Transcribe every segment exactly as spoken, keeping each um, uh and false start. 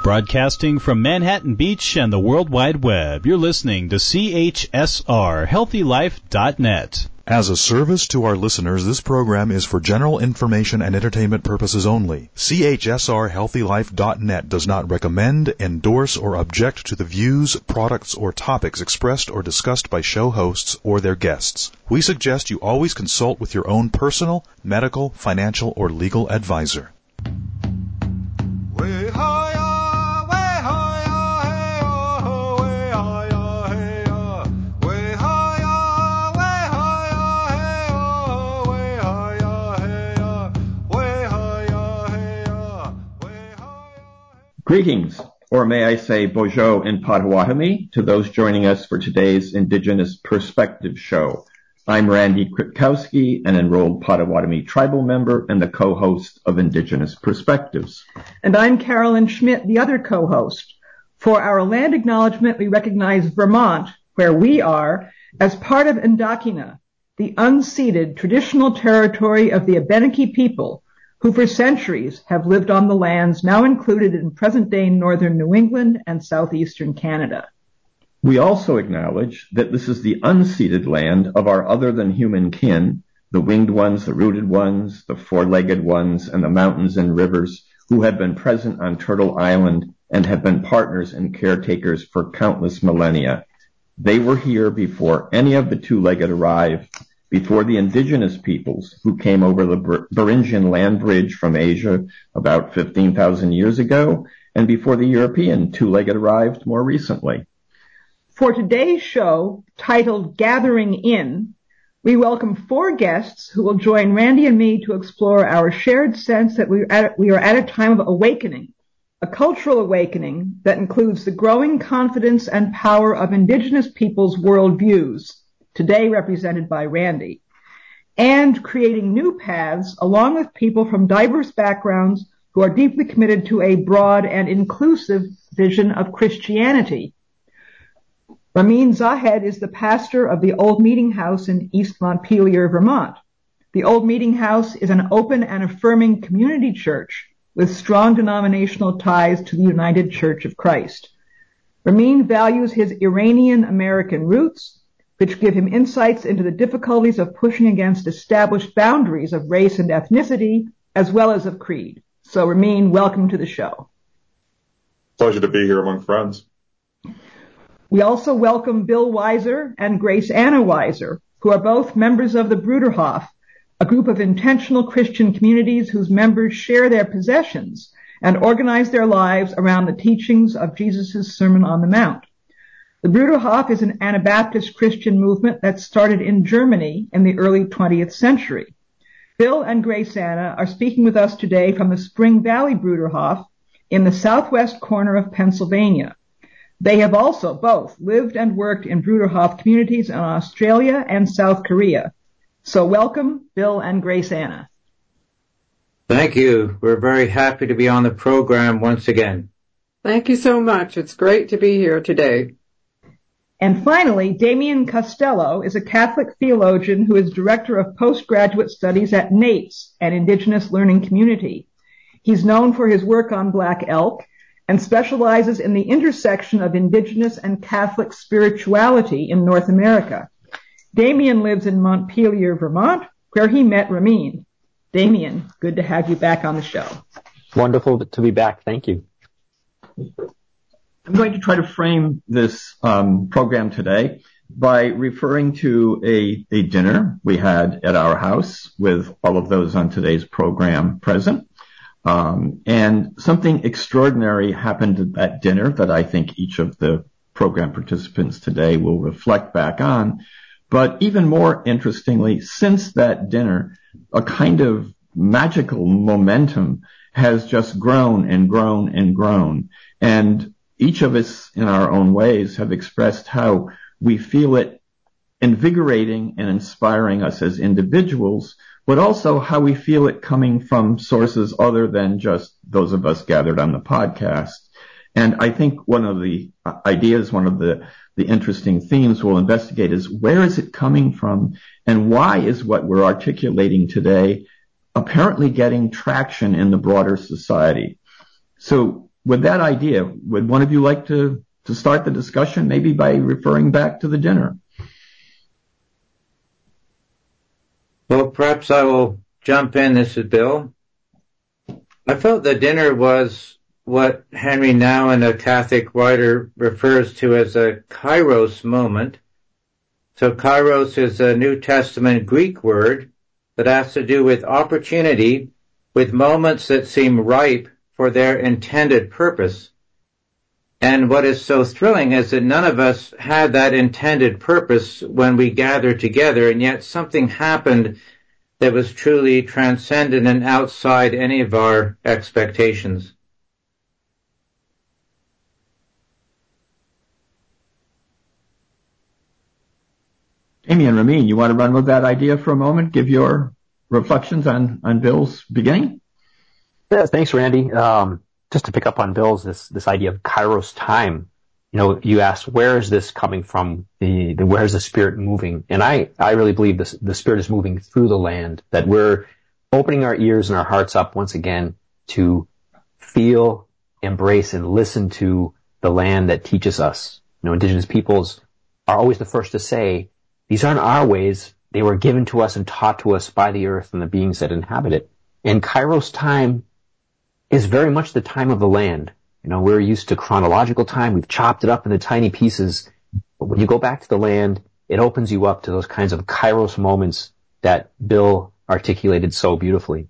Broadcasting from Manhattan Beach and the World Wide Web, you're listening to C H S R Healthy Life dot net. As a service to our listeners, this program is for general information and entertainment purposes only. C H S R Healthy Life dot net does not recommend, endorse, or object to the views, products, or topics expressed or discussed by show hosts or their guests. We suggest you always consult with your own personal, medical, financial, or legal advisor. Greetings, or may I say bonjour in Potawatomi, to those joining us for today's Indigenous Perspective Show. I'm Randy Kritkowski, an enrolled Potawatomi tribal member and the co-host of Indigenous Perspectives. And I'm Carolyn Schmidt, the other co-host. For our land acknowledgement, we recognize Vermont, where we are, as part of Indakina, the unceded traditional territory of the Abenaki people, who for centuries have lived on the lands now included in present-day northern New England and southeastern Canada. We also acknowledge that this is the unceded land of our other-than-human kin, the winged ones, the rooted ones, the four-legged ones, and the mountains and rivers who have been present on Turtle Island and have been partners and caretakers for countless millennia. They were here before any of the two-legged arrived, before the indigenous peoples who came over the Beringian land bridge from Asia about fifteen thousand years ago, and before the European two-legged arrived more recently. For today's show, titled Gathering In, we welcome four guests who will join Randy and me to explore our shared sense that we are at, we are at a time of awakening, a cultural awakening that includes the growing confidence and power of indigenous peoples' worldviews, today represented by Randy, and creating new paths along with people from diverse backgrounds who are deeply committed to a broad and inclusive vision of Christianity. Ramin Zahed is the pastor of the Old Meeting House in East Montpelier, Vermont. The Old Meeting House is an open and affirming community church with strong denominational ties to the United Church of Christ. Ramin values his Iranian-American roots, which give him insights into the difficulties of pushing against established boundaries of race and ethnicity, as well as of creed. So, Ramin, welcome to the show. Pleasure to be here among friends. We also welcome Bill Weiser and Grace Anna Weiser, who are both members of the Bruderhof, a group of intentional Christian communities whose members share their possessions and organize their lives around the teachings of Jesus' Sermon on the Mount. The Bruderhof is an Anabaptist Christian movement that started in Germany in the early twentieth century. Bill and Grace Anna are speaking with us today from the Spring Valley Bruderhof in the southwest corner of Pennsylvania. They have also both lived and worked in Bruderhof communities in Australia and South Korea. So welcome, Bill and Grace Anna. Thank you. We're very happy to be on the program once again. Thank you so much. It's great to be here today. And finally, Damien Costello is a Catholic theologian who is director of postgraduate studies at NATES, an Indigenous Learning Community. He's known for his work on Black Elk and specializes in the intersection of Indigenous and Catholic spirituality in North America. Damien lives in Montpelier, Vermont, where he met Ramin. Damien, good to have you back on the show. Wonderful to be back. Thank you. I'm going to try to frame this um, program today by referring to a, a dinner we had at our house with all of those on today's program present. Um, and something extraordinary happened at that dinner that I think each of the program participants today will reflect back on. But even more interestingly, since that dinner, a kind of magical momentum has just grown and grown and grown. And each of us in our own ways have expressed how we feel it invigorating and inspiring us as individuals, but also how we feel it coming from sources other than just those of us gathered on the podcast. And I think one of the ideas, one of the, the interesting themes we'll investigate is where is it coming from and why is what we're articulating today apparently getting traction in the broader society? So with that idea, would one of you like to, to start the discussion, maybe by referring back to the dinner? Well, perhaps I will jump in. This is Bill. I felt the dinner was what Henry Nouwen, a Catholic writer, refers to as a kairos moment. So kairos is a New Testament Greek word that has to do with opportunity, with moments that seem ripe for their intended purpose. And what is so thrilling is that none of us had that intended purpose when we gathered together, and yet something happened that was truly transcendent and outside any of our expectations. Amy and Ramin, you want to run with that idea for a moment? Give your reflections on, on Bill's beginning? Yeah, thanks, Randy. Um, just to pick up on Bill's, this, this idea of kairos time. You know, you asked, where is this coming from? The, the where's the Spirit moving? And I, I really believe this, the Spirit is moving through the land, that we're opening our ears and our hearts up once again to feel, embrace, and listen to the land that teaches us. You know, indigenous peoples are always the first to say, these aren't our ways. They were given to us and taught to us by the earth and the beings that inhabit it. And kairos time is very much the time of the land. You know, we're used to chronological time. We've chopped it up into tiny pieces. But when you go back to the land, it opens you up to those kinds of kairos moments that Bill articulated so beautifully.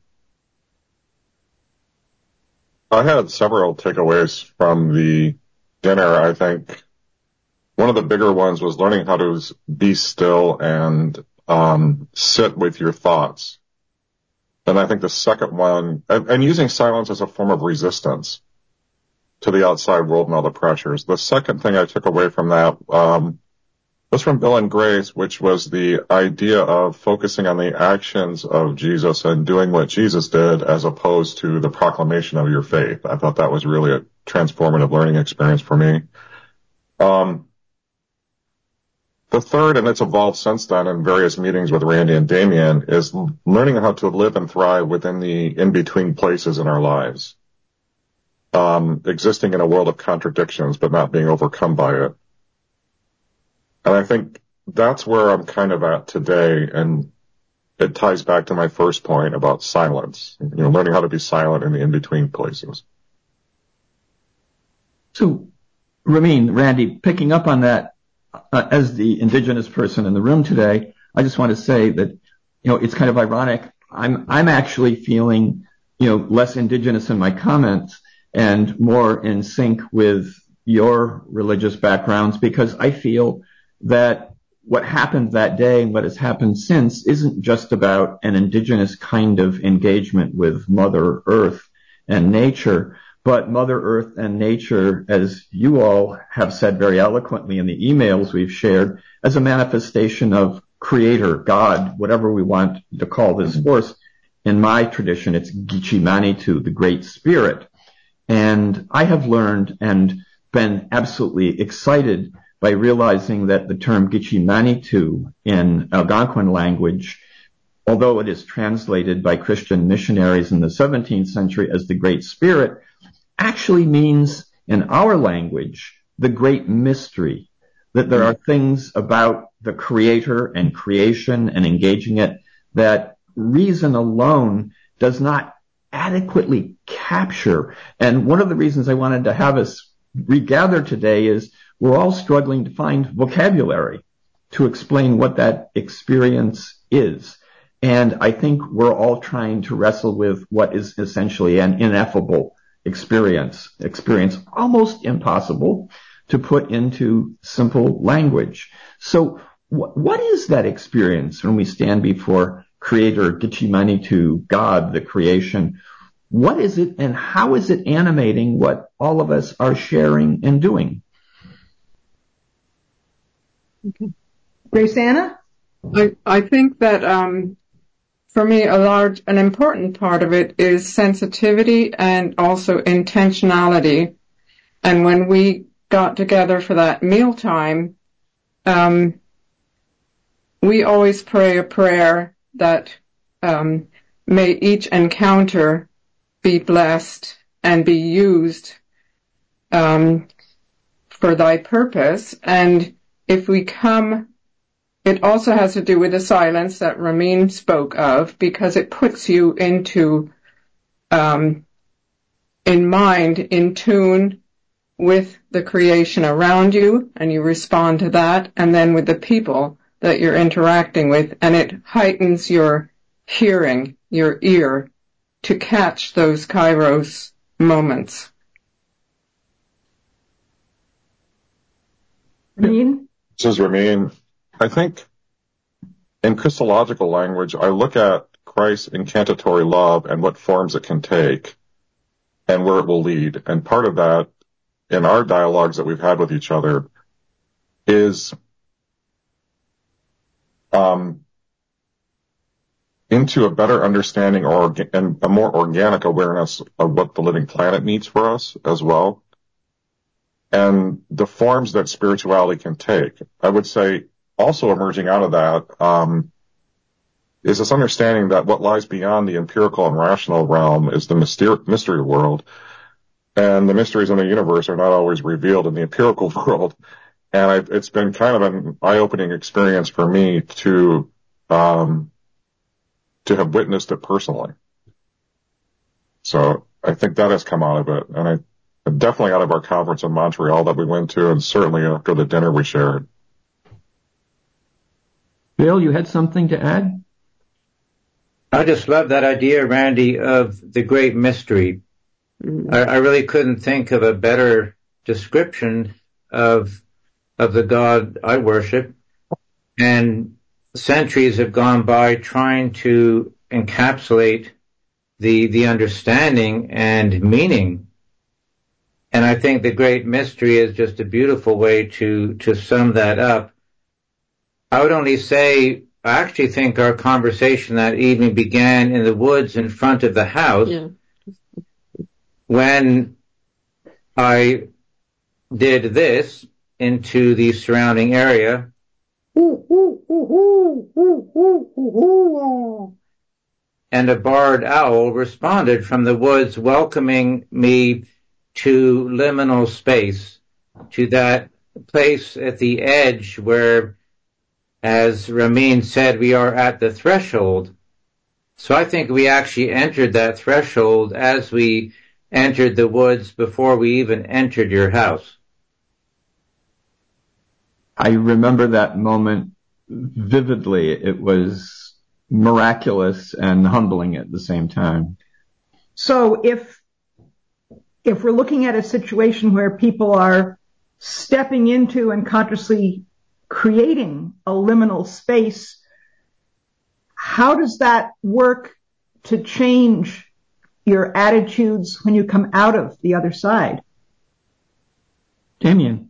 I had several takeaways from the dinner. I think one of the bigger ones was learning how to be still and um, sit with your thoughts. And I think the second one, and, and using silence as a form of resistance to the outside world and all the pressures. The second thing I took away from that um, was from Bill and Grace, which was the idea of focusing on the actions of Jesus and doing what Jesus did as opposed to the proclamation of your faith. I thought that was really a transformative learning experience for me. Um, the third, and it's evolved since then in various meetings with Randy and Damien, is learning how to live and thrive within the in-between places in our lives. Um, existing in a world of contradictions, but not being overcome by it. And I think that's where I'm kind of at today, and it ties back to my first point about silence, you know, learning how to be silent in the in-between places. So, Ramin, Randy, picking up on that, uh, as the indigenous person in the room today, I just want to say that, you know, it's kind of ironic. I'm, I'm actually feeling, you know, less indigenous in my comments and more in sync with your religious backgrounds, because I feel that what happened that day and what has happened since isn't just about an indigenous kind of engagement with Mother Earth and nature, but Mother Earth and nature, as you all have said very eloquently in the emails we've shared, as a manifestation of Creator, God, whatever we want to call this force. In my tradition, it's Gitchi Manitou, the Great Spirit. And I have learned and been absolutely excited by realizing that the term Gitchi Manitou in Algonquin language, although it is translated by Christian missionaries in the seventeenth century as the Great Spirit, actually means in our language the great mystery, that there are things about the Creator and creation and engaging it that reason alone does not adequately capture. And one of the reasons I wanted to have us regather today is we're all struggling to find vocabulary to explain what that experience is. And I think we're all trying to wrestle with what is essentially an ineffable experience, experience almost impossible to put into simple language. So wh- what is that experience when we stand before Creator, Gitchi Manitou, God, the creation? What is it and how is it animating what all of us are sharing and doing? Okay. Grace Anna? I, I think that um, for me, a large, an important part of it is sensitivity and also intentionality. And when we got together for that mealtime, um, we always pray a prayer that um, may each encounter be blessed and be used um, for thy purpose. And if we come, it also has to do with the silence that Ramin spoke of, because it puts you into, um, in mind, in tune with the creation around you, and you respond to that, and then with the people that you're interacting with, and it heightens your hearing, your ear, to catch those kairos moments. Ramin? This is Ramin. I think in Christological language, I look at Christ's incantatory love and what forms it can take and where it will lead. And part of that, in our dialogues that we've had with each other, is um, into a better understanding or and a more organic awareness of what the living planet needs for us as well, and the forms that spirituality can take. I would say also emerging out of that um, is this understanding that what lies beyond the empirical and rational realm is the mystery, mystery world. And the mysteries in the universe are not always revealed in the empirical world. And I, it's been kind of an eye-opening experience for me to um, to have witnessed it personally. So I think that has come out of it. And I definitely out of our conference in Montreal that we went to, and certainly after the dinner we shared. Bill, you had something to add? I just love that idea, Randy, of the great mystery. I, I really couldn't think of a better description of of the God I worship. And centuries have gone by trying to encapsulate the the understanding and meaning. And I think the great mystery is just a beautiful way to to sum that up. I would only say, I actually think our conversation that evening began in the woods in front of the house. Yeah. When I did this into the surrounding area, and a barred owl responded from the woods, welcoming me to liminal space, to that place at the edge where, as Ramin said, we are at the threshold. So I think we actually entered that threshold as we entered the woods before we even entered your house. I remember that moment vividly. It was miraculous and humbling at the same time. So if if we're looking at a situation where people are stepping into and consciously creating a liminal space, how does that work to change your attitudes when you come out of the other side? Damien.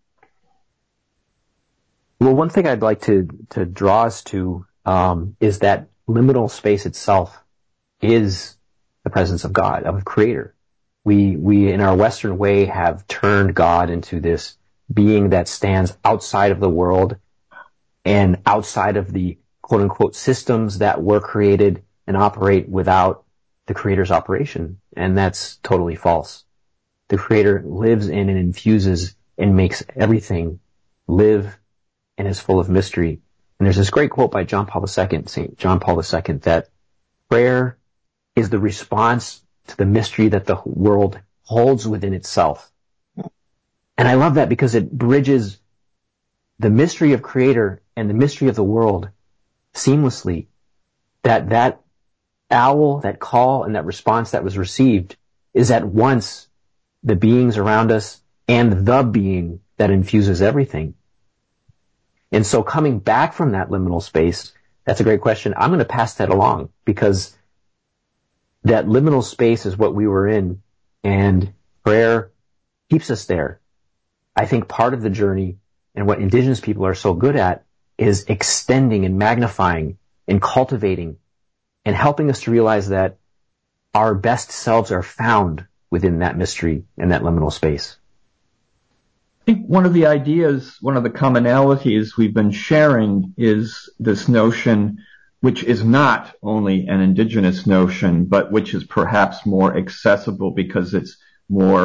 Well, one thing I'd like to, to draw us to um, is that liminal space itself is the presence of God, of a creator. We, we in our Western way have turned God into this being that stands outside of the world and outside of the quote unquote systems that were created and operate without the creator's operation. And that's totally false. The creator lives in and infuses and makes everything live and is full of mystery. And there's this great quote by John Paul the Second, Saint John Paul the Second, that prayer is the response to the mystery that the world holds within itself. And I love that because it bridges the mystery of creator and the mystery of the world seamlessly. That that owl, that call, and that response that was received is at once the beings around us and the being that infuses everything. And so coming back from that liminal space, that's a great question. I'm going to pass that along because that liminal space is what we were in, and prayer keeps us there. I think part of the journey and what indigenous people are so good at is extending and magnifying and cultivating and helping us to realize that our best selves are found within that mystery and that liminal space. I think one of the ideas, one of the commonalities we've been sharing is this notion, which is not only an indigenous notion, but which is perhaps more accessible because it's more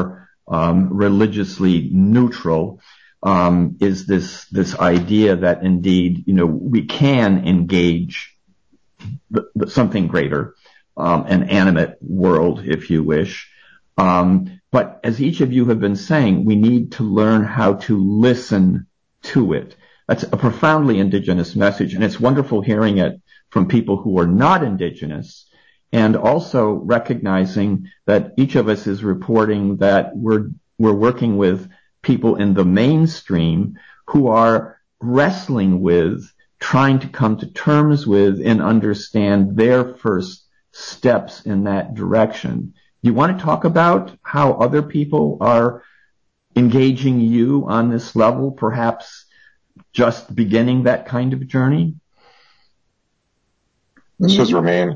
um, religiously neutral, um, is this this idea that indeed, you know, we can engage the, the, something greater, um, an animate world, if you wish. Um, but as each of you have been saying, we need to learn how to listen to it. That's a profoundly indigenous message, and it's wonderful hearing it from people who are not indigenous, and also recognizing that each of us is reporting that we're we're working with people in the mainstream who are wrestling with, trying to come to terms with and understand their first steps in that direction. You want to talk about how other people are engaging you on this level, perhaps just beginning that kind of journey? This is Romain.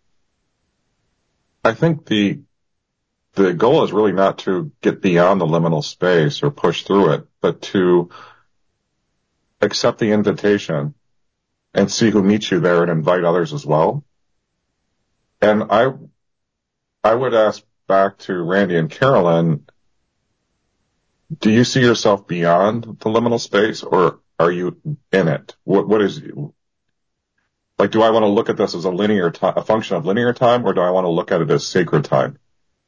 I think the the goal is really not to get beyond the liminal space or push through it, but to accept the invitation and see who meets you there and invite others as well. And I I would ask back to Randy and Carolyn, do you see yourself beyond the liminal space, or are you in it? What what is Like, do I want to look at this as a linear time, a function of linear time, or do I want to look at it as sacred time?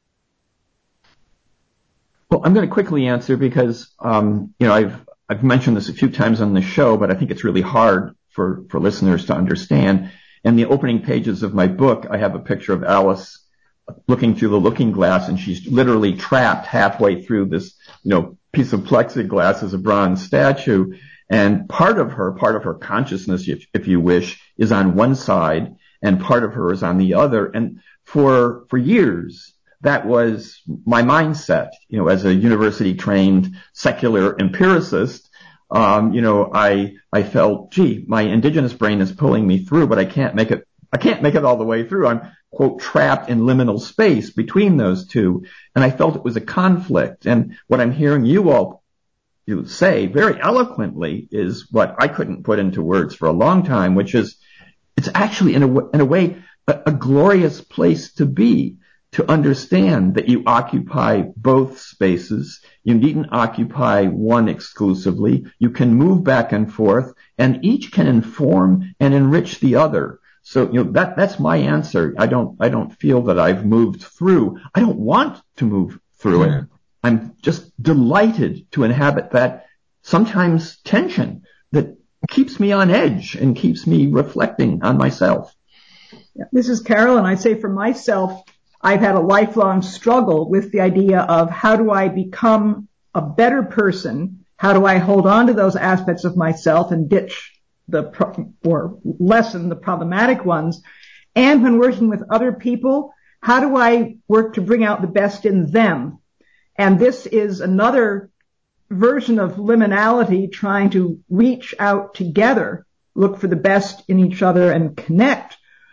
Well, I'm going to quickly answer because, um, you know, I've, I've mentioned this a few times on the show, but I think it's really hard for, for listeners to understand. In the opening pages of my book, I have a picture of Alice looking through the looking glass, and she's literally trapped halfway through this, you know, piece of plexiglass as a bronze statue. And part of her, part of her consciousness, if, if you wish, is on one side, and part of her is on the other. And for, for years, that was my mindset. You know, as a university-trained secular empiricist, um, you know, I, I felt, gee, my indigenous brain is pulling me through, but I can't make it, I can't make it all the way through. I'm, quote, trapped in liminal space between those two. And I felt it was a conflict. And what I'm hearing you all you say very eloquently is what I couldn't put into words for a long time, which is it's actually in a, in a way a, a glorious place to be, to understand that you occupy both spaces. You needn't occupy one exclusively. You can move back and forth, and each can inform and enrich the other. So, you know, that, that's my answer. I don't, I don't feel that I've moved through. I don't want to move through it. I'm just delighted to inhabit that sometimes tension that keeps me on edge and keeps me reflecting on myself. Yeah, this is Carol, and I'd say for myself, I've had a lifelong struggle with the idea of how do I become a better person? How do I hold on to those aspects of myself and ditch the pro- or lessen the problematic ones? And when working with other people, how do I work to bring out the best in them? And this is another version of liminality, trying to reach out together, look for the best in each other and connect.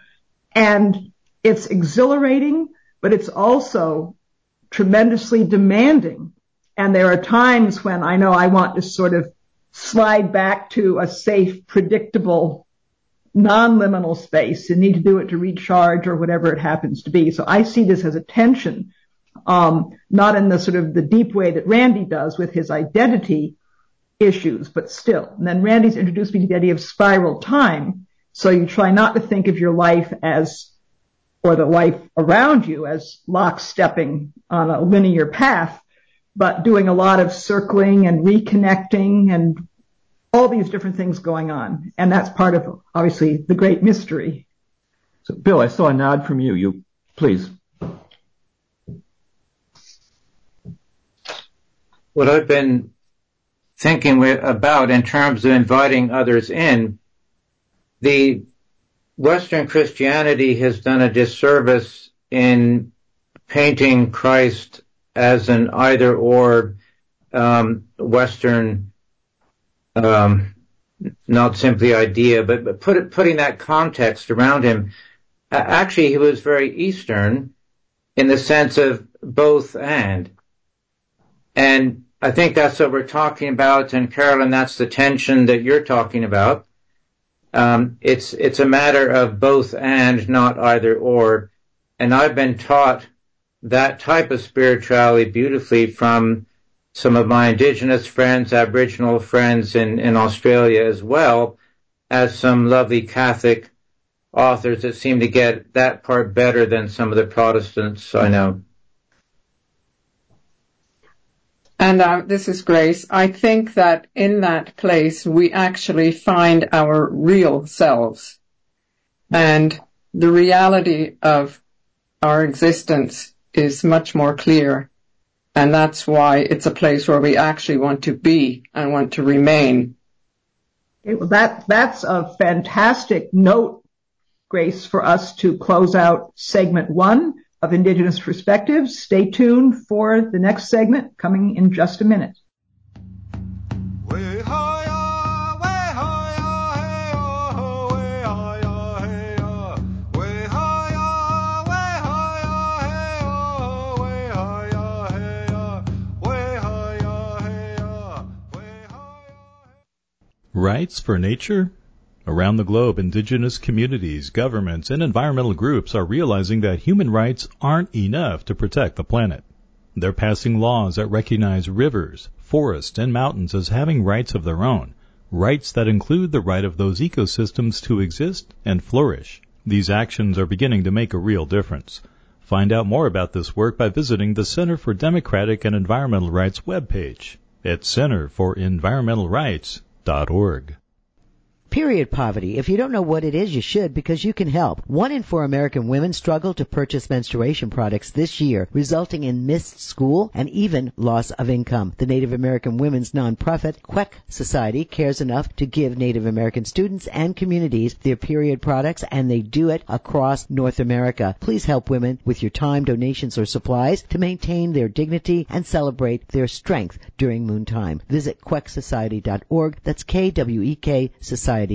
And it's exhilarating, but it's also tremendously demanding. And there are times when I know I want to sort of slide back to a safe, predictable, non-liminal space and need to do it to recharge or whatever it happens to be. So I see this as a tension. Um, not in the sort of the deep way that Randy does with his identity issues, but still. And then Randy's introduced me to the idea of spiral time. So you try not to think of your life as, or the life around you as lockstepping on a linear path, but doing a lot of circling and reconnecting and all these different things going on. And that's part of, obviously, the great mystery. So, Bill, I saw a nod from you. You, please. What I've been thinking about in terms of inviting others in, the Western Christianity has done a disservice in painting Christ as an either-or um, Western, um, not simply idea, but, but put it, putting that context around him. Uh, actually, he was very Eastern in the sense of both and. And I think that's what we're talking about, and Carolyn, that's the tension that you're talking about. Um, it's it's a matter of both and, not either or. And I've been taught that type of spirituality beautifully from some of my indigenous friends, Aboriginal friends in, in Australia, as well as some lovely Catholic authors that seem to get that part better than some of the Protestants I know. And uh, this is Grace. I think that in that place we actually find our real selves. And the reality of our existence is much more clear. And that's why it's a place where we actually want to be and want to remain. Okay, well, that, that's a fantastic note, Grace, for us to close out segment one of Indigenous Perspectives. Stay tuned for the next segment coming in just a minute. Rights for nature? Around the globe, indigenous communities, governments, and environmental groups are realizing that human rights aren't enough to protect the planet. They're passing laws that recognize rivers, forests, and mountains as having rights of their own, rights that include the right of those ecosystems to exist and flourish. These actions are beginning to make a real difference. Find out more about this work by visiting the Center for Democratic and Environmental Rights webpage at center for environmental rights dot org. Period poverty. If you don't know what it is, you should, because you can help. One in four American women struggle to purchase menstruation products this year, resulting in missed school and even loss of income. The Native American women's nonprofit, Queck Society, cares enough to give Native American students and communities their period products, and they do it across North America. Please help women with your time, donations, or supplies to maintain their dignity and celebrate their strength during moontime. Visit queck society dot org. That's K W E K Society.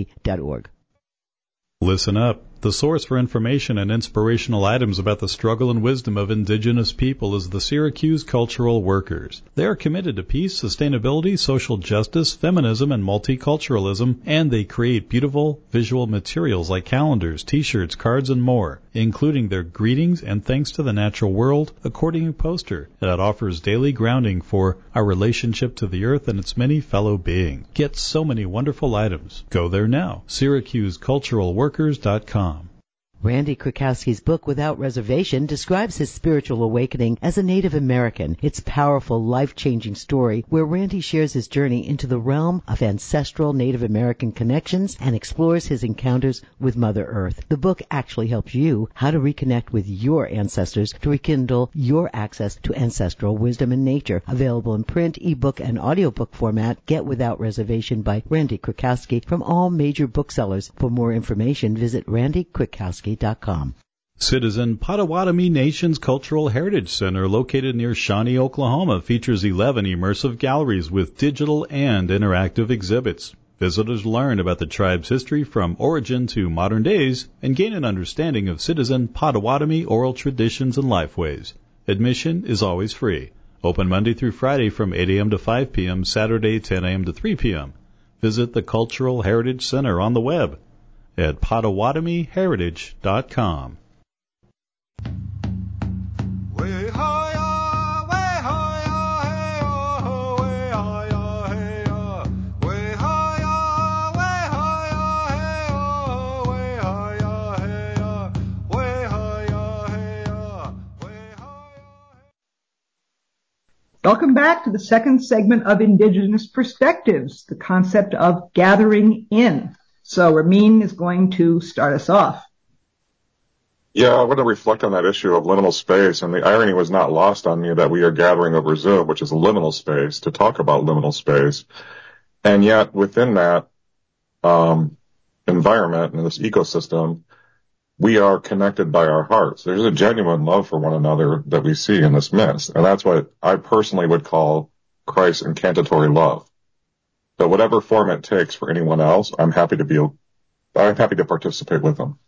Listen up. The source for information and inspirational items about the struggle and wisdom of indigenous people is the Syracuse Cultural Workers. They are committed to peace, sustainability, social justice, feminism, and multiculturalism, and they create beautiful visual materials like calendars, t-shirts, cards, and more, including their greetings and thanks to the natural world accordion poster that offers daily grounding for our relationship to the earth and its many fellow beings. Get so many wonderful items. Go there now. Syracuse Cultural Workers dot com. Randy Krakowski's book, Without Reservation, describes his spiritual awakening as a Native American. It's a powerful, life-changing story where Randy shares his journey into the realm of ancestral Native American connections and explores his encounters with Mother Earth. The book actually helps you how to reconnect with your ancestors to rekindle your access to ancestral wisdom and nature. Available in print, ebook, and audiobook format. Get Without Reservation by Randy Krakowski from all major booksellers. For more information, visit randy krakowski dot com. Citizen Potawatomi Nation's Cultural Heritage Center, located near Shawnee, Oklahoma, features eleven immersive galleries with digital and interactive exhibits. Visitors learn about the tribe's history from origin to modern days and gain an understanding of Citizen Potawatomi oral traditions and lifeways. Admission is always free. Open Monday through Friday from eight a.m. to five p.m., Saturday ten a.m. to three p.m. Visit the Cultural Heritage Center on the web at potawatomi heritage dot com. Welcome back to the second segment of Indigenous Perspectives, the concept of gathering in. So Ramin is going to start us off. Yeah, I want to reflect on that issue of liminal space, and the irony was not lost on me that we are gathering over Zoom, which is a liminal space, to talk about liminal space. And yet, within that um, environment and this ecosystem, we are connected by our hearts. There's a genuine love for one another that we see in this midst, and that's what I personally would call Christ's incantatory love. But whatever form it takes for anyone else, I'm happy to be, I'm happy to participate with them.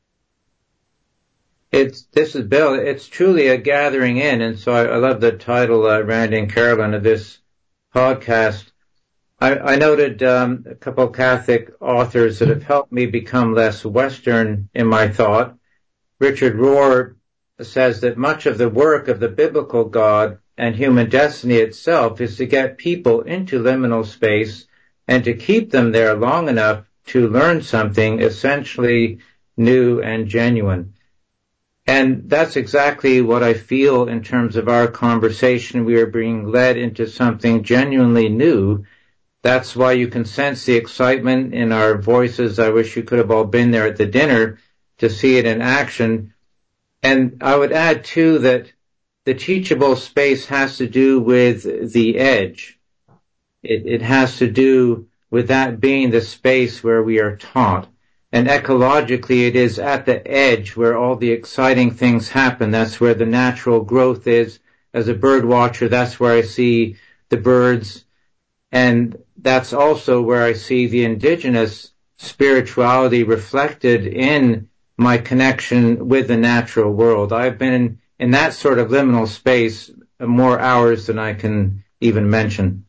It's, this is Bill. It's truly a gathering in. And so I, I love the title, uh, Randy and Carolyn, of this podcast. I, I noted, um, a couple of Catholic authors that have helped me become less Western in my thought. Richard Rohr says that much of the work of the biblical God and human destiny itself is to get people into liminal space and to keep them there long enough to learn something essentially new and genuine. And that's exactly what I feel in terms of our conversation. We are being led into something genuinely new. That's why you can sense the excitement in our voices. I wish you could have all been there at the dinner to see it in action. And I would add, too, that the teachable space has to do with the edge. It, it has to do with that being the space where we are taught. And ecologically, it is at the edge where all the exciting things happen. That's where the natural growth is. As a bird watcher, that's where I see the birds. And that's also where I see the indigenous spirituality reflected in my connection with the natural world. I've been in, in that sort of liminal space more hours than I can even mention.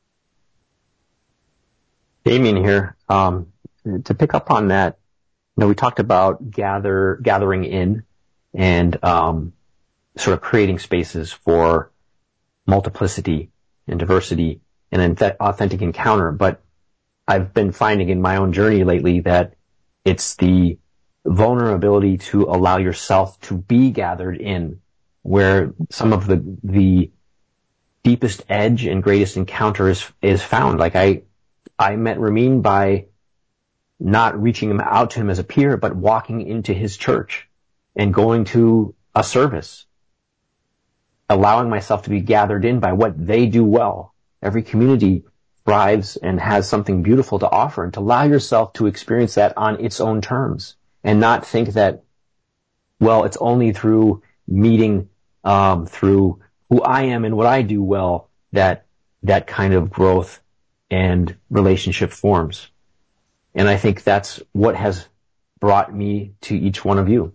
Damien here. Um, to pick up on that, you know, we talked about gather, gathering in and, um, sort of creating spaces for multiplicity and diversity and an authentic encounter. But I've been finding in my own journey lately that it's the vulnerability to allow yourself to be gathered in where some of the, the deepest edge and greatest encounter is, is found. Like I, I met Ramin by not reaching him out to him as a peer, but walking into his church and going to a service, allowing myself to be gathered in by what they do well. Every community thrives and has something beautiful to offer, and to allow yourself to experience that on its own terms and not think that, well, it's only through meeting, um, through who I am and what I do well that that kind of growth and relationship forms. And I think that's what has brought me to each one of you.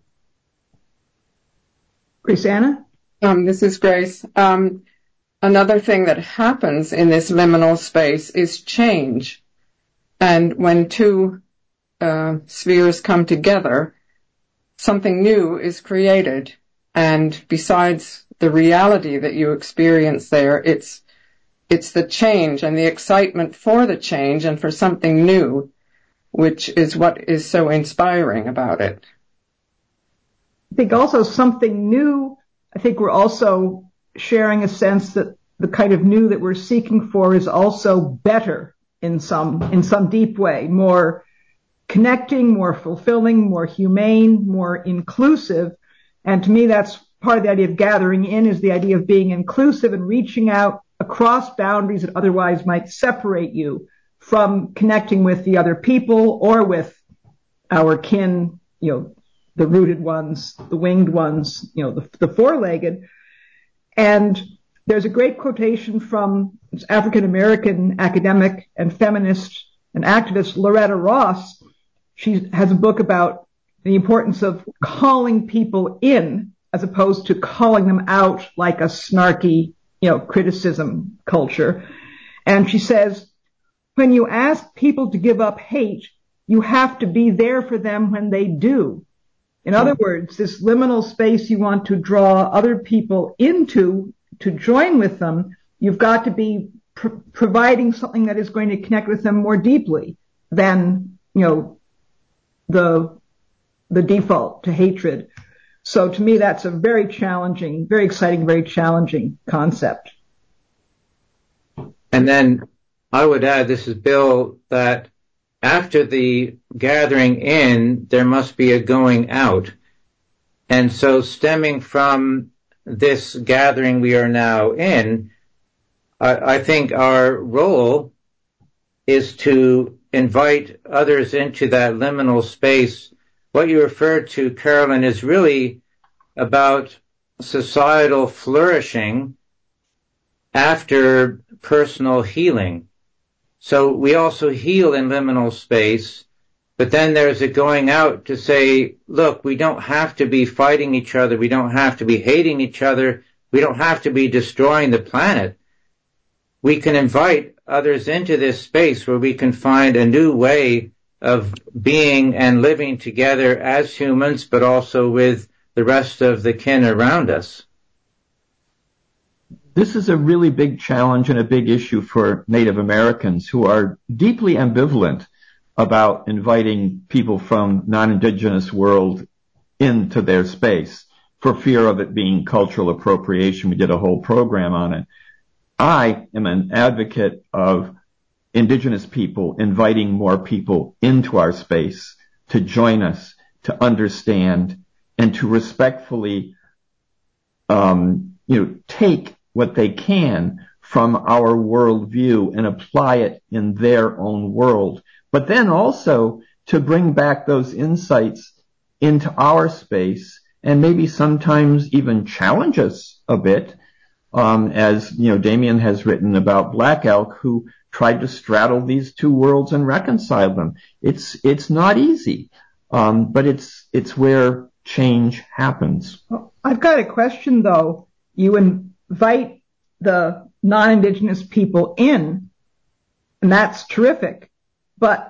Grace Anna? Um, this is Grace. Um, another thing that happens in this liminal space is change. And when two uh, spheres come together, something new is created. And besides the reality that you experience there, it's it's the change and the excitement for the change and for something new, which is what is so inspiring about it. I think also something new, I think we're also sharing a sense that the kind of new that we're seeking for is also better in some, in some deep way, more connecting, more fulfilling, more humane, more inclusive. And to me, that's part of the idea of gathering in, is the idea of being inclusive and reaching out across boundaries that otherwise might separate you from connecting with the other people or with our kin, you know, the rooted ones, the winged ones, you know, the, the four-legged. And there's a great quotation from African-American academic and feminist and activist Loretta Ross. She has a book about the importance of calling people in as opposed to calling them out like a snarky, you know, criticism culture. And she says, when you ask people to give up hate, you have to be there for them when they do. In other words, this liminal space you want to draw other people into to join with them, you've got to be pr- providing something that is going to connect with them more deeply than, you know, the, the default to hatred. So to me, that's a very challenging, very exciting, very challenging concept. And then I would add, this is Bill, that after the gathering in, there must be a going out. And so stemming from this gathering we are now in, I, I think our role is to invite others into that liminal space. What you referred to, Carolyn, is really about societal flourishing after personal healing. So we also heal in liminal space, but then there's a going out to say, look, we don't have to be fighting each other. We don't have to be hating each other. We don't have to be destroying the planet. We can invite others into this space where we can find a new way of being and living together as humans, but also with the rest of the kin around us? This is a really big challenge and a big issue for Native Americans who are deeply ambivalent about inviting people from non-Indigenous world into their space for fear of it being cultural appropriation. We did a whole program on it. I am an advocate of Indigenous people inviting more people into our space to join us, to understand, and to respectfully, um, you know, take what they can from our worldview and apply it in their own world. But then also to bring back those insights into our space and maybe sometimes even challenge us a bit, um, as, you know, Damien has written about Black Elk, who tried to straddle these two worlds and reconcile them. It's, it's not easy, um, but it's, it's where change happens. Well, I've got a question though. You invite the non-Indigenous people in, and that's terrific. But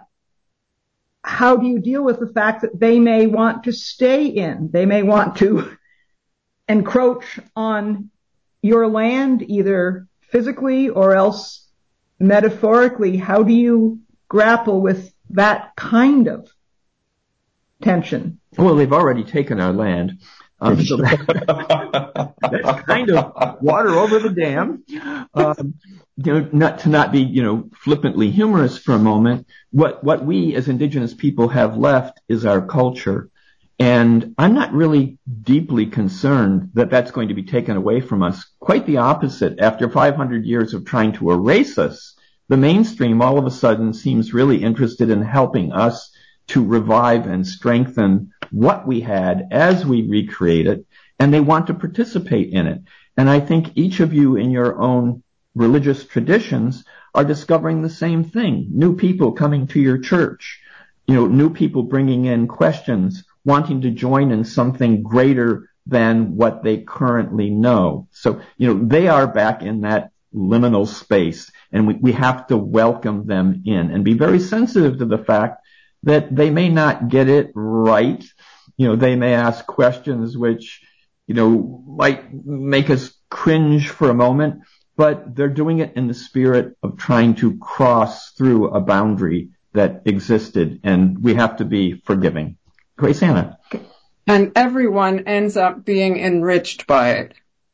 how do you deal with the fact that they may want to stay in? They may want to encroach on your land, either physically or else metaphorically. How do you grapple with that kind of tension? Well, they've already taken our land. Um, so that, that's kind of water over the dam. Um, you know, not to not be, you know, flippantly humorous for a moment. What what we as Indigenous people have left is our culture, and I'm not really deeply concerned that that's going to be taken away from us. Quite the opposite. After five hundred years of trying to erase us, the mainstream all of a sudden seems really interested in helping us to revive and strengthen what we had as we recreate it, and they want to participate in it. And I think each of you in your own religious traditions are discovering the same thing. New people coming to your church, you know, new people bringing in questions, wanting to join in something greater than what they currently know. So, you know, they are back in that liminal space, and we, we have to welcome them in and be very sensitive to the fact that they may not get it right. You know, they may ask questions which, you know, might make us cringe for a moment, but they're doing it in the spirit of trying to cross through a boundary that existed, and we have to be forgiving. Grace Anna. And everyone ends up being enriched by it.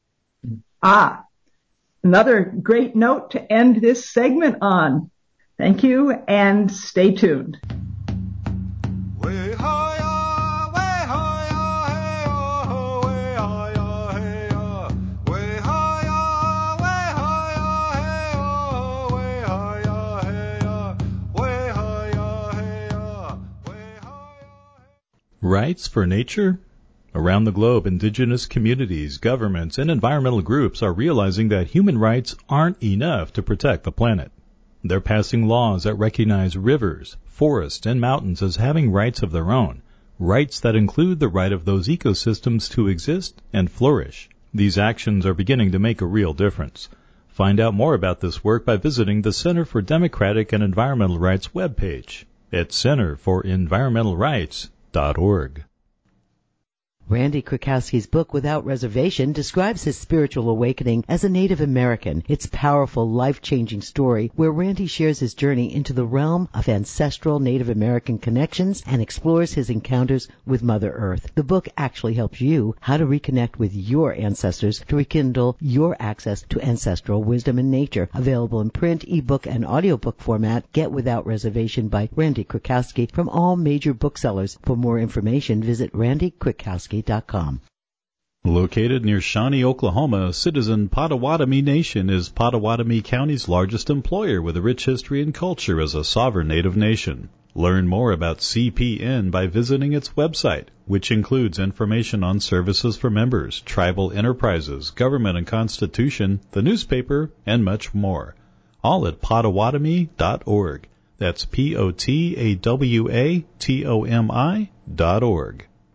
Ah, another great note to end this segment on. Thank you, and stay tuned. Rights for nature? Around the globe, indigenous communities, governments, and environmental groups are realizing that human rights aren't enough to protect the planet. They're passing laws that recognize rivers, forests, and mountains as having rights of their own, rights that include the right of those ecosystems to exist and flourish. These actions are beginning to make a real difference. Find out more about this work by visiting the Center for Democratic and Environmental Rights webpage at center for environmental rights dot org. Randy Krakowski's book, Without Reservation, describes his spiritual awakening as a Native American. It's a powerful, life-changing story where Randy shares his journey into the realm of ancestral Native American connections and explores his encounters with Mother Earth. The book actually helps you how to reconnect with your ancestors to rekindle your access to ancestral wisdom and nature. Available in print, ebook, and audiobook format. Get Without Reservation by Randy Krakowski from all major booksellers. For more information, visit randy krakowski dot com. Located near Shawnee, Oklahoma, Citizen Potawatomi Nation is Potawatomi County's largest employer with a rich history and culture as a sovereign Native nation. Learn more about C P N by visiting its website, which includes information on services for members, tribal enterprises, government and constitution, the newspaper, and much more. All at potawatomi dot org. That's P O T A W A T O M I dot org.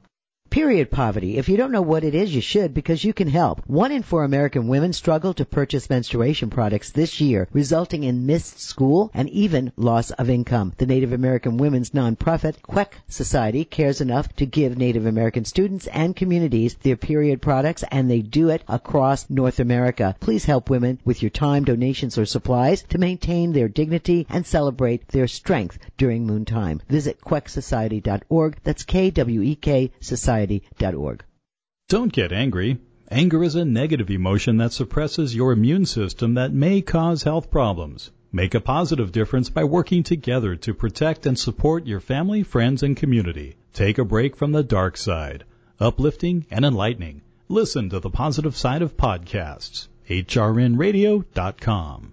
Period poverty. If you don't know what it is, you should, because you can help. One in four American women struggle to purchase menstruation products this year, resulting in missed school and even loss of income. The Native American women's nonprofit, Queck Society, cares enough to give Native American students and communities their period products, and they do it across North America. Please help women with your time, donations, or supplies to maintain their dignity and celebrate their strength during moon time. Visit queck society dot org. That's K W E K Society. Don't get angry. Anger is a negative emotion that suppresses your immune system that may cause health problems. Make a positive difference by working together to protect and support your family, friends, and community. Take a break from the dark side. Uplifting and enlightening. Listen to the positive side of podcasts. H R N radio dot com.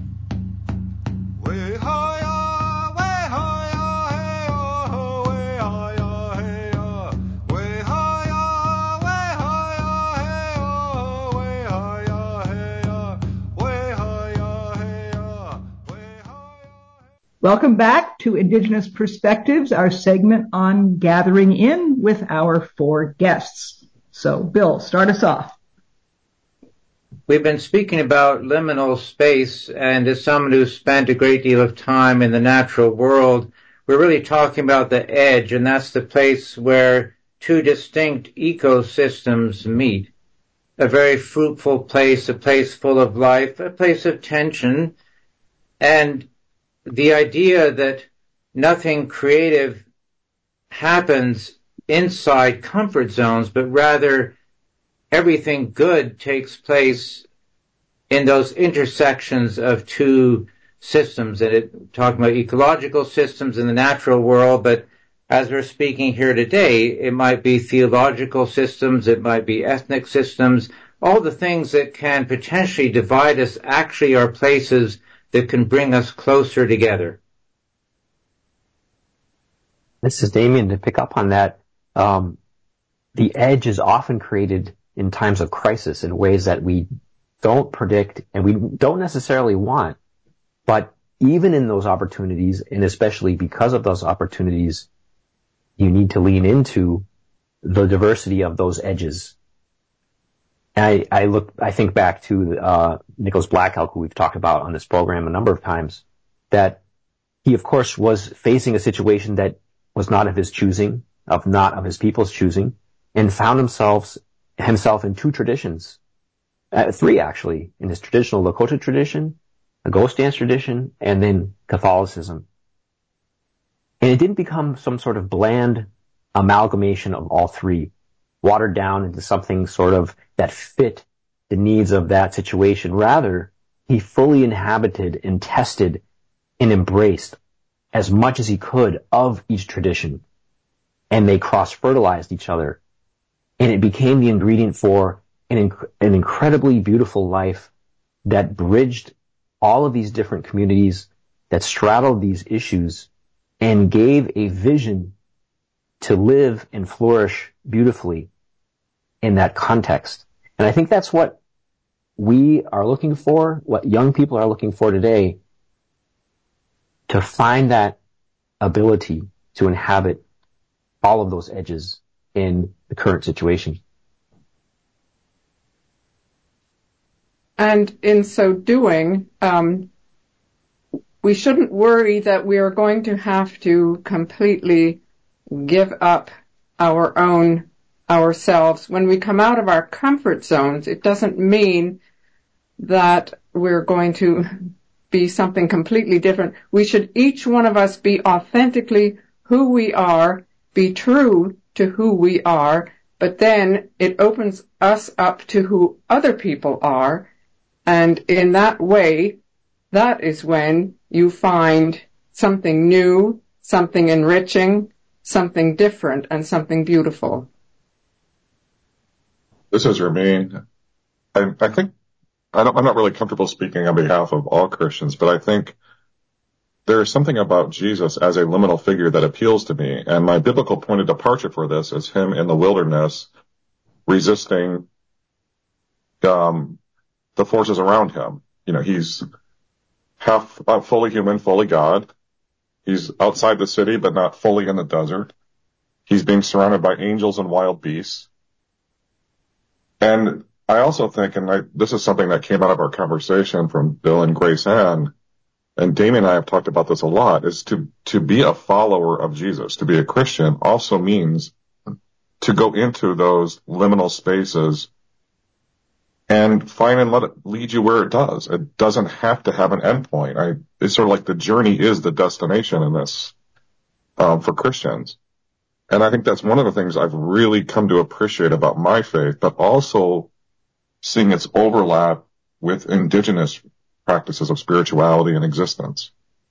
Welcome back to Indigenous Perspectives, our segment on gathering in with our four guests. So, Bill, start us off. We've been speaking about liminal space, and as someone who's spent a great deal of time in the natural world, we're really talking about the edge, and that's the place where two distinct ecosystems meet. A very fruitful place, a place full of life, a place of tension, and the idea that nothing creative happens inside comfort zones, but rather everything good takes place in those intersections of two systems. And it, talking about ecological systems in the natural world, but as we're speaking here today, it might be theological systems, it might be ethnic systems. All the things that can potentially divide us actually are places that can bring us closer together. This is Damien. To pick up on that, um, the edge is often created in times of crisis in ways that we don't predict and we don't necessarily want. But even in those opportunities, and especially because of those opportunities, you need to lean into the diversity of those edges. I, I look, I think back to, uh, Nicholas Black Elk, who we've talked about on this program a number of times, that he, of course, was facing a situation that was not of his choosing, of not of his people's choosing, and found himself, himself in two traditions, uh, three actually, in his traditional Lakota tradition, a ghost dance tradition, and then Catholicism. And it didn't become some sort of bland amalgamation of all three, watered down into something sort of that fit the needs of that situation. Rather, he fully inhabited and tested and embraced as much as he could of each tradition. And they cross-fertilized each other. And it became the ingredient for an, inc- an incredibly beautiful life that bridged all of these different communities, that straddled these issues, and gave a vision to live and flourish beautifully in that context. And I think that's what we are looking for, what young people are looking for today, to find that ability to inhabit all of those edges in the current situation. And in so doing, um, we shouldn't worry that we are going to have to completely give up our own ourselves. When we come out of our comfort zones, it doesn't mean that we're going to be something completely different. We should, each one of us, be authentically who we are, be true to who we are, but then it opens us up to who other people are, and in that way, that is when you find something new, something enriching, something different, and something beautiful. This is Ramin. I, I think I don't, I'm not really comfortable speaking on behalf of all Christians, but I think there is something about Jesus as a liminal figure that appeals to me. And my biblical point of departure for this is him in the wilderness resisting um, the forces around him. You know, he's half uh, fully human, fully God. He's outside the city, but not fully in the desert. He's being surrounded by angels and wild beasts. And I also think, and I, this is something that came out of our conversation from Bill and Grace Ann, and Damien and I have talked about this a lot, is to, to be a follower of Jesus, to be a Christian, also means to go into those liminal spaces and find and let it lead you where it does. It doesn't have to have an endpoint. I, it's sort of like the journey is the destination in this, um, for Christians. And I think that's one of the things I've really come to appreciate about my faith, but also seeing its overlap with indigenous practices of spirituality and existence.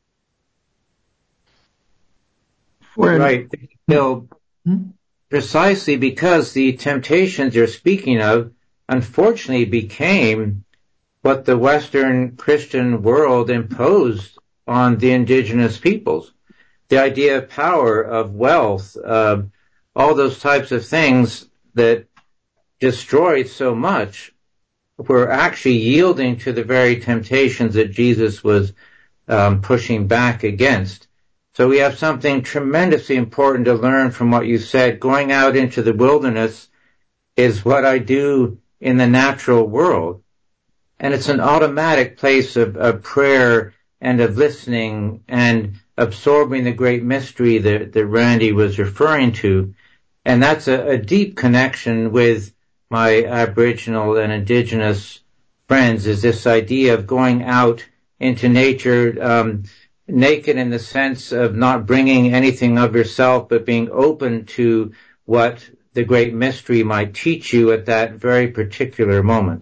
Right, Bill. Hmm? Precisely because the temptations you're speaking of unfortunately became what the Western Christian world imposed on the indigenous peoples. The idea of power, of wealth, uh, all those types of things that destroyed so much were actually yielding to the very temptations that Jesus was um, pushing back against. So we have something tremendously important to learn from what you said. Going out into the wilderness is what I do in the natural world. And it's an automatic place of, of prayer and of listening and absorbing the great mystery that, that Randy was referring to. And that's a, a deep connection with my Aboriginal and Indigenous friends, is this idea of going out into nature, um, naked in the sense of not bringing anything of yourself, but being open to what the great mystery might teach you at that very particular moment.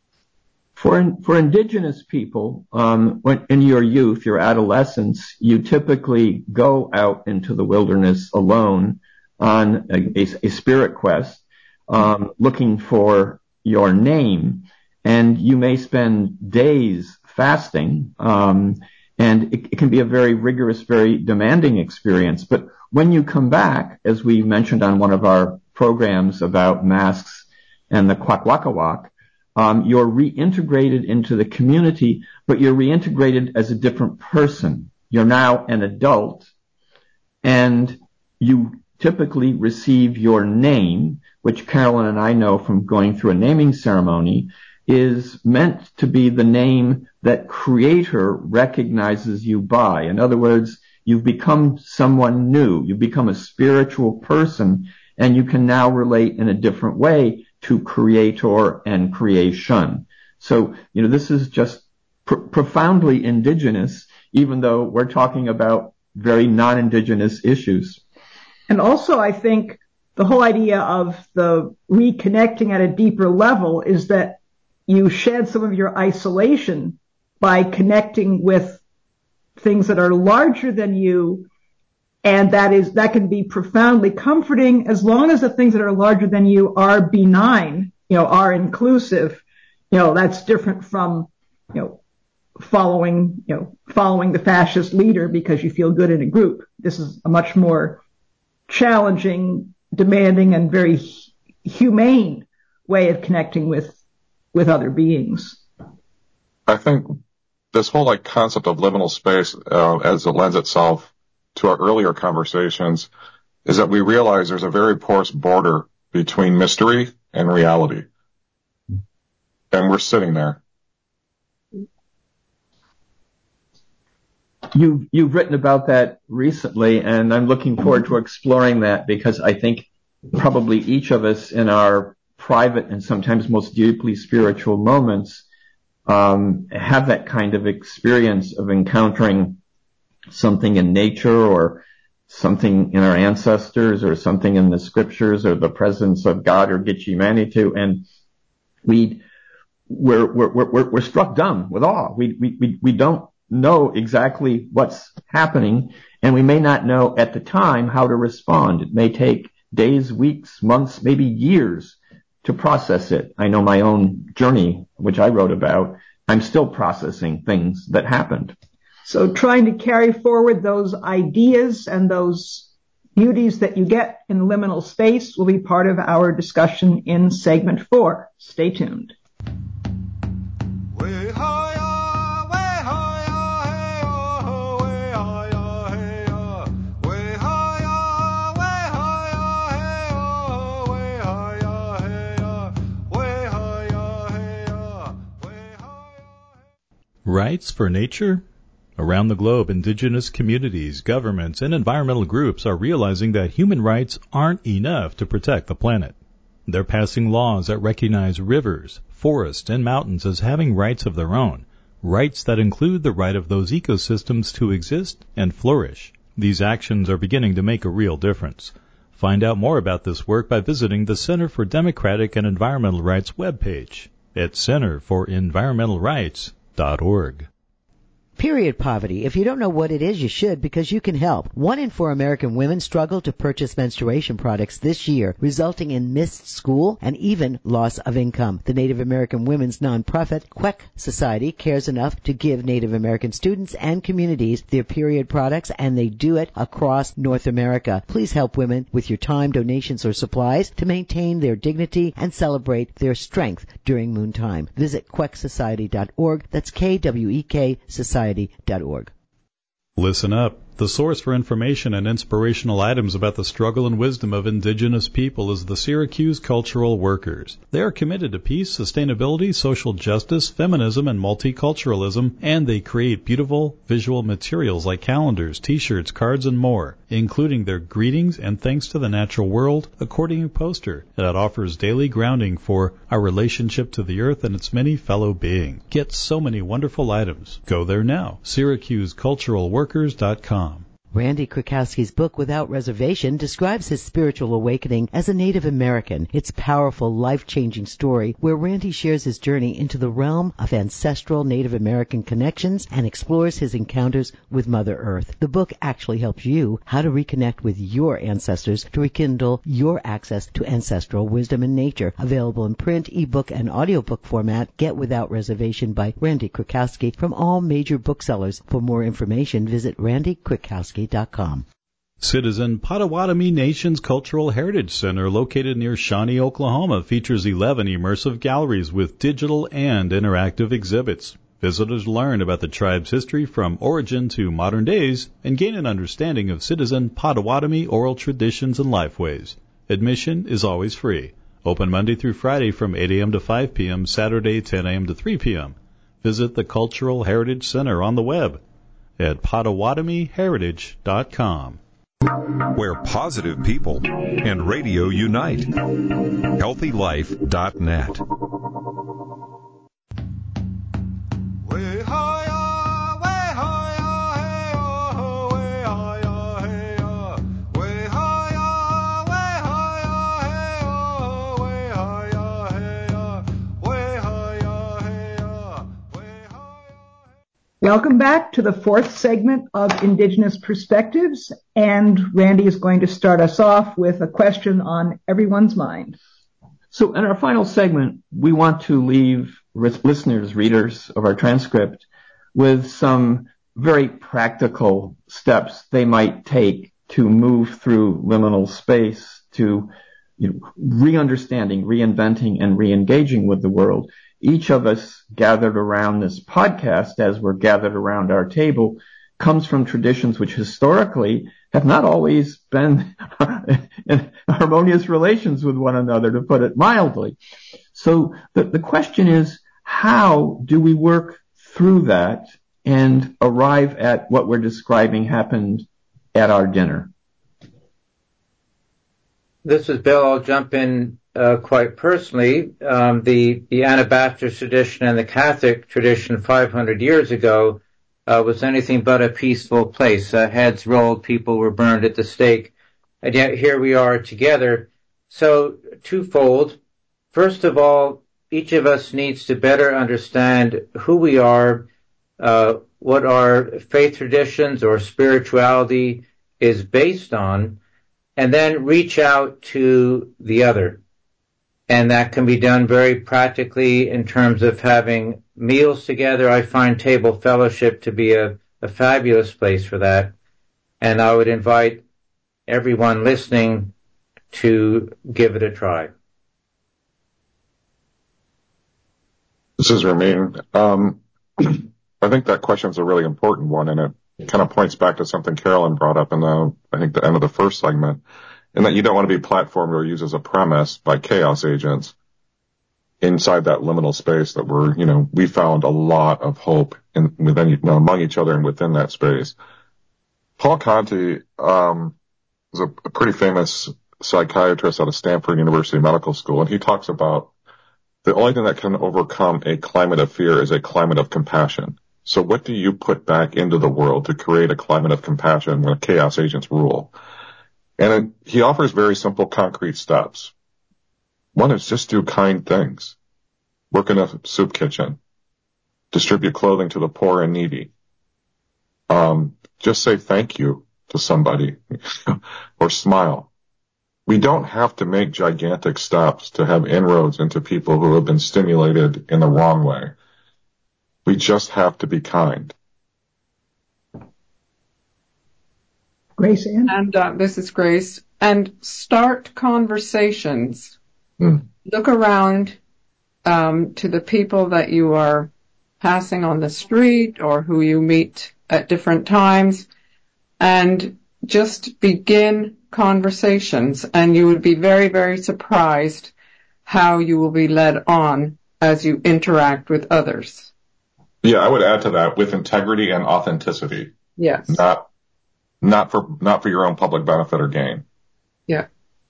For for indigenous people, um, when, in your youth, your adolescence, you typically go out into the wilderness alone on a, a, a spirit quest, um, looking for your name, and you may spend days fasting, um, and it, it can be a very rigorous, very demanding experience. But when you come back, as we mentioned on one of our programs about masks and the Kwakwaka'wakw, Um, you're reintegrated into the community, but you're reintegrated as a different person. You're now an adult, and you typically receive your name, which Carolyn and I know from going through a naming ceremony, is meant to be the name that Creator recognizes you by. In other words, you've become someone new. You've become a spiritual person, and you can now relate in a different way to Creator and creation. So, you know, this is just pr- profoundly indigenous, even though we're talking about very non-indigenous issues. And also, I think the whole idea of the reconnecting at a deeper level is that you shed some of your isolation by connecting with things that are larger than you. And that is, that can be profoundly comforting as long as the things that are larger than you are benign, you know, are inclusive. You know, that's different from, you know, following, you know, following the fascist leader because you feel good in a group. This is a much more challenging, demanding, and very humane way of connecting with, with other beings. I think this whole like concept of liminal space, uh, as it lends itself to our earlier conversations, is that we realize there's a very porous border between mystery and reality. And we're sitting there. You've, you've written about that recently, and I'm looking forward to exploring that because I think probably each of us in our private and sometimes most deeply spiritual moments um, have that kind of experience of encountering something in nature or something in our ancestors or something in the scriptures or the presence of God or Gitche Manitou, and we we're we're we're we're struck dumb with awe. We we we don't know exactly what's happening, and we may not know at the time how to respond. It may take days, weeks, months, maybe years to process it. I know my own journey, which I wrote about. I'm still processing things that happened. So trying to carry forward those ideas and those beauties that you get in liminal space will be part of our discussion in segment four. Stay tuned. rights for nature? Around the globe, indigenous communities, governments, and environmental groups are realizing that human rights aren't enough to protect the planet. They're passing laws that recognize rivers, forests, and mountains as having rights of their own, rights that include the right of those ecosystems to exist and flourish. These actions are beginning to make a real difference. Find out more about this work by visiting the Center for Democratic and Environmental Rights webpage at center for environmental rights dot org. Period poverty. If you don't know what it is, you should, because you can help. One in four American women struggle to purchase menstruation products this year, resulting in missed school and even loss of income. The Native American women's nonprofit, Queck Society, cares enough to give Native American students and communities their period products, and they do it across North America. Please help women with your time, donations, or supplies to maintain their dignity and celebrate their strength during Moontime. Visit queck society dot org. That's K W E K Society. Listen up. The source for information and inspirational items about the struggle and wisdom of indigenous people is the Syracuse Cultural Workers. They are committed to peace, sustainability, social justice, feminism, and multiculturalism, and they create beautiful visual materials like calendars, t-shirts, cards, and more, including their Greetings and Thanks to the Natural World accordion poster that offers daily grounding for our relationship to the earth and its many fellow beings. Get so many wonderful items. Go there now. Syracuse Cultural Workers dot com. Randy Krakowski's book, Without Reservation, describes his spiritual awakening as a Native American. It's a powerful, life-changing story where Randy shares his journey into the realm of ancestral Native American connections and explores his encounters with Mother Earth. The book actually helps you how to reconnect with your ancestors to rekindle your access to ancestral wisdom and nature. Available in print, ebook, and audiobook format. Get Without Reservation by Randy Krakowski from all major booksellers. For more information, visit randy krakowski dot com. Citizen Potawatomi Nation's Cultural Heritage Center, located near Shawnee, Oklahoma, features eleven immersive galleries with digital and interactive exhibits. Visitors learn about the tribe's history from origin to modern days and gain an understanding of Citizen Potawatomi oral traditions and lifeways. Admission is always free. Open Monday through Friday from eight a.m. to five p.m., Saturday ten a.m. to three p.m. Visit the Cultural Heritage Center on the web at potawatomi heritage dot com. Where positive people and radio unite. healthy life dot net. Welcome back to the fourth segment of Indigenous Perspectives, and Randy is going to start us off with a question on everyone's mind. So in our final segment, we want to leave listeners, readers of our transcript with some very practical steps they might take to move through liminal space, to you know, re-understanding, reinventing, and re-engaging with the world. Each of us gathered around this podcast, as we're gathered around our table, comes from traditions which historically have not always been in harmonious relations with one another, to put it mildly. So the, the question is, how do we work through that and arrive at what we're describing happened at our dinner? This is Bill. I'll jump in uh, quite personally. Um, the, the Anabaptist tradition and the Catholic tradition five hundred years ago uh, was anything but a peaceful place. Uh, heads rolled, people were burned at the stake, and yet here we are together. So twofold. First of all, each of us needs to better understand who we are, uh, what our faith traditions or spirituality is based on, and then reach out to the other. And that can be done very practically in terms of having meals together. I find table fellowship to be a, a fabulous place for that. And I would invite everyone listening to give it a try. This is Ramin. Um, I think that question is a really important one, and it kind of points back to something Carolyn brought up in the, I think, the end of the first segment, in that you don't want to be platformed or used as a premise by chaos agents. inside that liminal space that we're, you know, we found a lot of hope in within, you know, among each other and within that space. Paul Conti, um, is a, a pretty famous psychiatrist out of Stanford University Medical School, and he talks about the only thing that can overcome a climate of fear is a climate of compassion. So what do you put back into the world to create a climate of compassion when chaos agents rule? And it, he offers very simple, concrete steps. One is just do kind things. Work in a soup kitchen. Distribute clothing to the poor and needy. Um, just say thank you to somebody or smile. We don't have to make gigantic steps to have inroads into people who have been stimulated in the wrong way. We just have to be kind. Grace Ann? And uh, this is Grace. And start conversations. Mm. Look around um, to the people that you are passing on the street or who you meet at different times, and just begin conversations, and you would be very, very surprised how you will be led on as you interact with others. Yeah, I would add to that with integrity and authenticity. Yes. Not, not for, not for your own public benefit or gain. Yeah.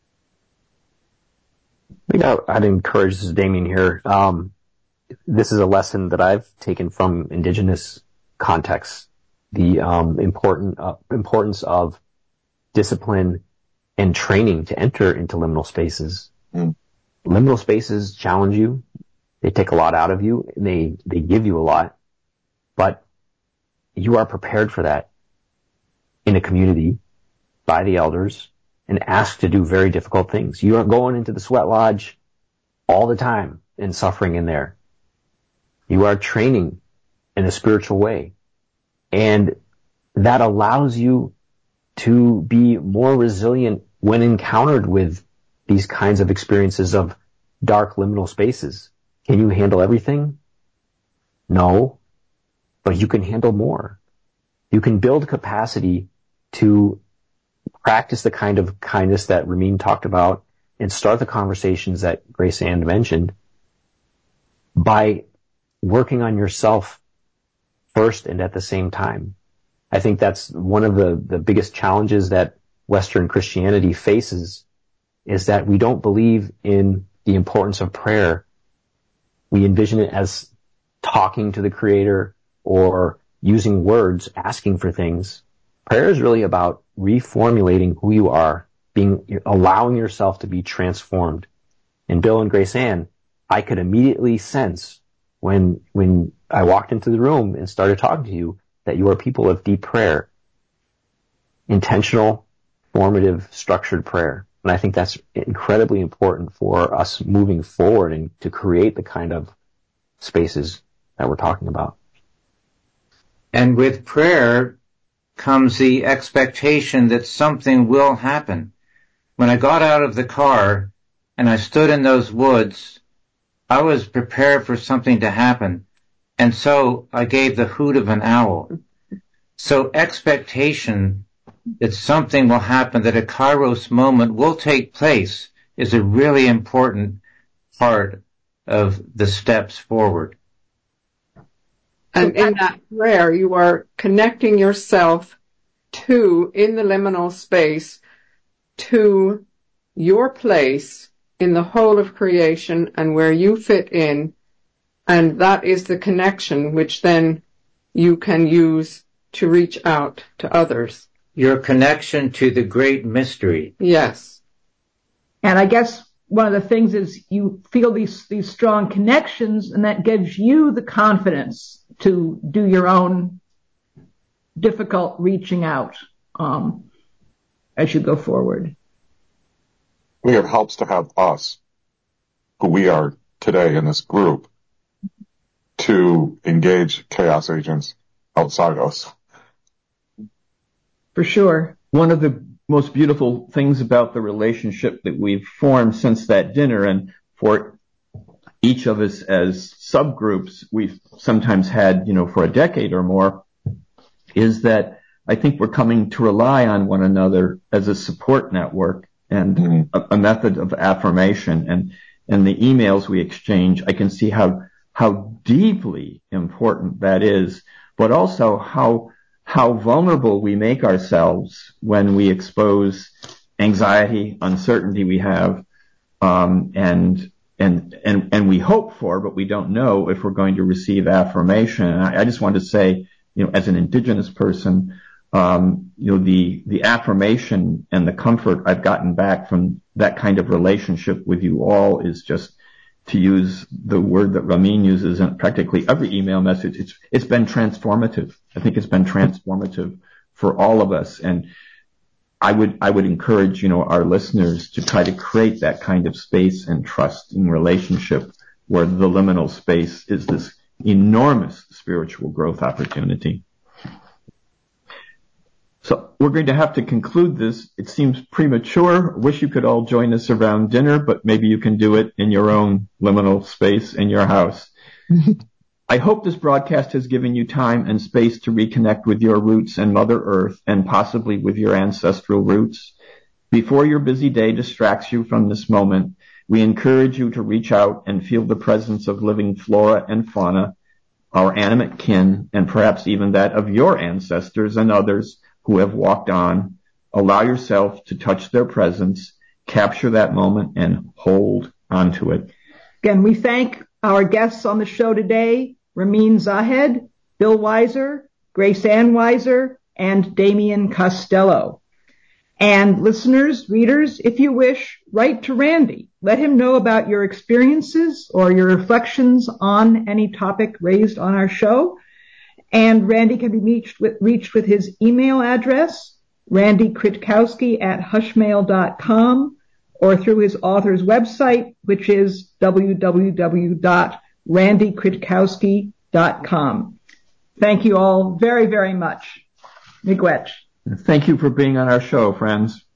I think I'd encourage, this is Damien here. Um, this is a lesson that I've taken from indigenous contexts. The um, important uh, importance of discipline and training to enter into liminal spaces. Mm. Liminal spaces challenge you. They take a lot out of you. And they, they give you a lot. But you are prepared for that in a community by the elders and asked to do very difficult things. You are going into the sweat lodge all the time and suffering in there. You are training in a spiritual way. And that allows you to be more resilient when encountered with these kinds of experiences of dark liminal spaces. Can you handle everything? No, but you can handle more. You can build capacity to practice the kind of kindness that Ramin talked about and start the conversations that Grace Ann mentioned by working on yourself first and at the same time. I think that's one of the, the biggest challenges that Western Christianity faces, is that we don't believe in the importance of prayer. We envision it as talking to the Creator or using words, asking for things. Prayer is really about reformulating who you are, being, allowing yourself to be transformed. And Bill and Grace Ann, I could immediately sense when, when I walked into the room and started talking to you that you are people of deep prayer, intentional, formative, structured prayer. And I think that's incredibly important for us moving forward and to create the kind of spaces that we're talking about. And with prayer comes the expectation that something will happen. When I got out of the car and I stood in those woods, I was prepared for something to happen. And so I gave the hoot of an owl. So expectation that something will happen, that a Kairos moment will take place, is a really important part of the steps forward. And in that prayer, you are connecting yourself to, in the liminal space, to your place in the whole of creation and where you fit in. And that is the connection which then you can use to reach out to others. Your connection to the great mystery. Yes. And I guess one of the things is you feel these, these strong connections, and that gives you the confidence to do your own difficult reaching out, um, as you go forward. It helps to have us, who we are today in this group, to engage chaos agents outside us. For sure. One of the most beautiful things about the relationship that we've formed since that dinner, and for each of us as subgroups we've sometimes had, you know, for a decade or more, is that I think we're coming to rely on one another as a support network and mm-hmm. a, a method of affirmation. And, and the emails we exchange, I can see how how deeply important that is, but also how how vulnerable we make ourselves when we expose anxiety, uncertainty we have, um, and and and and we hope for, but we don't know if we're going to receive affirmation. And I, I just want to say, you know, as an Indigenous person, um, you know, the the affirmation and the comfort I've gotten back from that kind of relationship with you all is just, to use the word that Ramin uses in practically every email message, it's it's been transformative. I think it's been transformative for all of us. And I would I would encourage, you know, our listeners to try to create that kind of space and trust in relationship where the liminal space is this enormous spiritual growth opportunity. So we're going to have to conclude this. It seems premature. Wish you could all join us around dinner, but maybe you can do it in your own liminal space in your house. I hope this broadcast has given you time and space to reconnect with your roots and Mother Earth, and possibly with your ancestral roots. Before your busy day distracts you from this moment, we encourage you to reach out and feel the presence of living flora and fauna, our animate kin, and perhaps even that of your ancestors and others who have walked on. Allow yourself to touch their presence, capture that moment, and hold onto it. Again, we thank our guests on the show today, Ramin Zahed, Bill Weiser, Grace Ann Weiser, and Damian Costello. And listeners, readers, if you wish, write to Randy. Let him know about your experiences or your reflections on any topic raised on our show. And Randy can be reached with, reached with his email address, randy kritkowski at hushmail dot com, or through his author's website, which is w w w dot randy kritkowski dot com. Thank you all very, very much. Miigwech. Thank you for being on our show, friends.